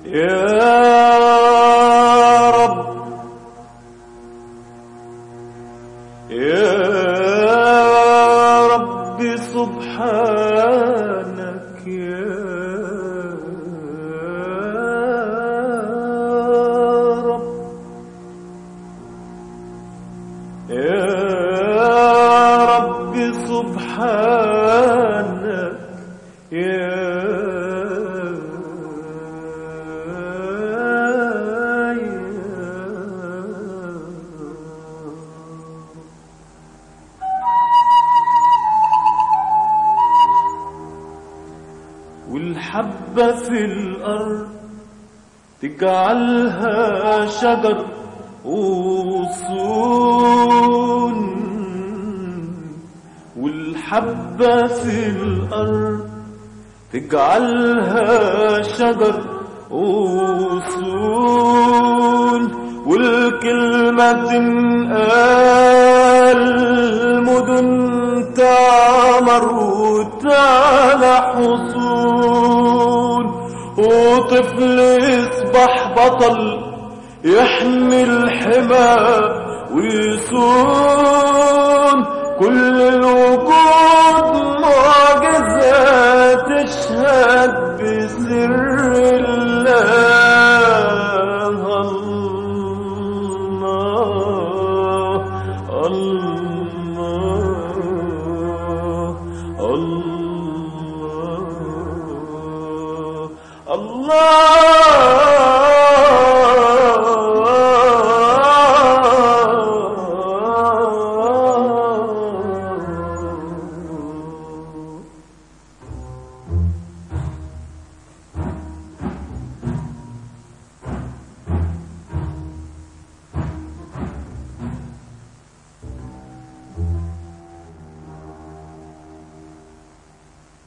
يا رب يا رب سبحانك يا رب يا رب سبحانك يا والحبة في الأرض تجعلها شجر وصون، والحبة في الأرض تجعلها شجر وصون، والكلمة تنقال مدن تعمر وتعلى حصون، وطفل يصبح بطل يحمي الحمى ويصون، كل الوجود معجزة تشهد بسر الله. الله الله الله